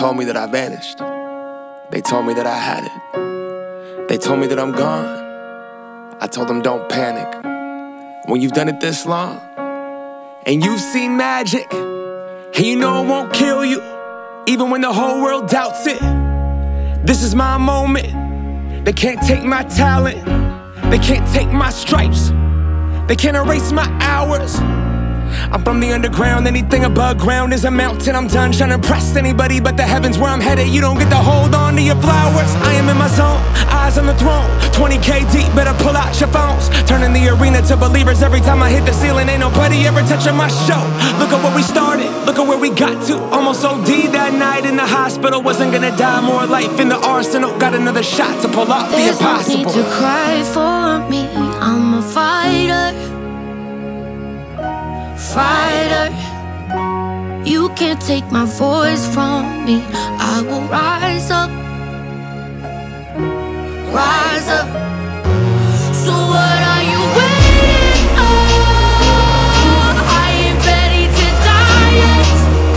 told me that I vanished. They told me that I had it. They told me that I'm gone. I told them don't panic. When you've done it this long, and you've seen magic, and you know it won't kill you, even when the whole world doubts it. This is my moment. They can't take my talent. They can't take my stripes. They can't erase my hours. I'm from the underground, anything above ground is a mountain. I'm done trying to impress anybody but the heavens where I'm headed. You don't get to hold on to your flowers. I am in my zone, eyes on the throne. 20K deep, better pull out your phones. Turning the arena to believers every time I hit the ceiling. Ain't nobody ever touching my show. Look at where we started, look at where we got to. Almost OD that night in the hospital. Wasn't gonna die, more life in the arsenal. Got another shot to pull off the impossible. There's no need to cry for me, I'm a fighter. Fighter, you can't take my voice from me. I will rise up, rise up. So what are you waiting on? I ain't ready to die yet.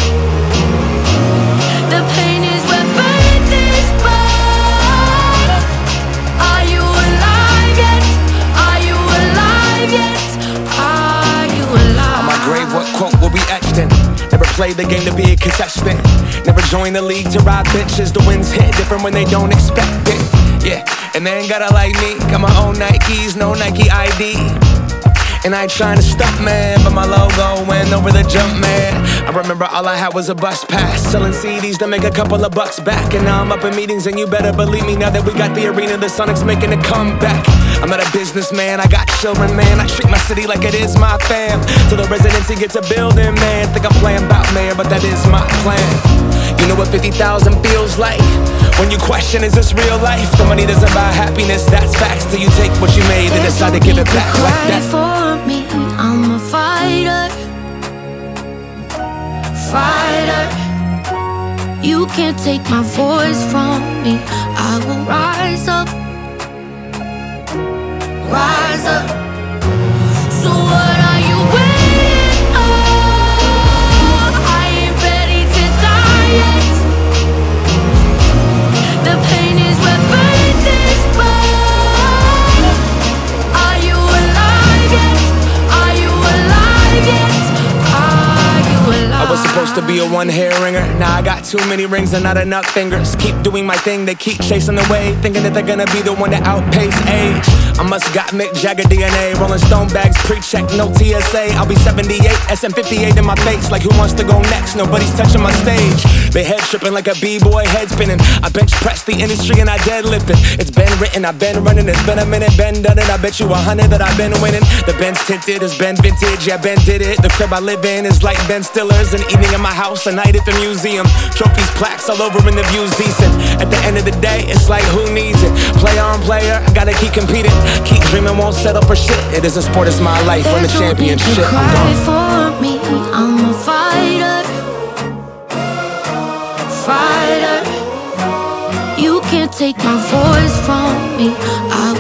The pain is where faith is born. Are you alive yet? Are you alive yet? Are you alive? On my grave, what quote will be etched in? Never played the game to be a contestant. Never joined the league to ride bitches. The winds hit different when they don't expect it. Yeah, and they ain't gotta like me. Got my own Nikes, no Nike ID. And I ain't trying to stunt, man, but my logo went over the jump, man. I remember all I had was a bus pass, selling CDs to make a couple of bucks back. And now I'm up in meetings, and you better believe me, now that we got the arena, the Sonics making a comeback. I'm not a businessman, I got children, man. I treat my city like it is my fam. Till the residency gets a building, man. Think I'm playing bout mayor, but that is my plan. You know what 50,000 feels like? When you question, is this real life? The money doesn't buy happiness, that's facts. Till you take what you made and decide to give it back like that. For me, I'm a fighter. Fighter, you can't take my voice from me. I will rise up, rise up. So what are you waiting on? I ain't ready to die yet. The pain is where faith is born. Are you alive yet? Are you alive yet? Are you alive? I was supposed to be a one-hair ringer. Now I got too many rings and not enough fingers. Keep doing my thing, they keep chasing the wave, thinking that they're gonna be the one to outpace age. I must got Mick Jagger DNA. Rolling Stone bags, pre-check, no TSA. I'll be 78, SM58 in my face. Like who wants to go next? Nobody's touching my stage. They head tripping like a B-boy head spinning. I bench press the industry and I deadlift it. It's been written, I've been running. It's been a minute, been done it. I bet you 100 that I've been winning. The Ben's tinted, it's been vintage, yeah, Ben did it. The crib I live in is like Ben Stiller's. An evening in my house, a night at the museum. Trophies, plaques all over and the view's decent. At the end of the day, it's like who needs it? Player on player, gotta keep competing. Keep dreaming, won't settle for shit. It isn't sport, it's my life. Win the championship. I'm gone. For me, I'm a fighter. Fighter, you can't take my voice from me. I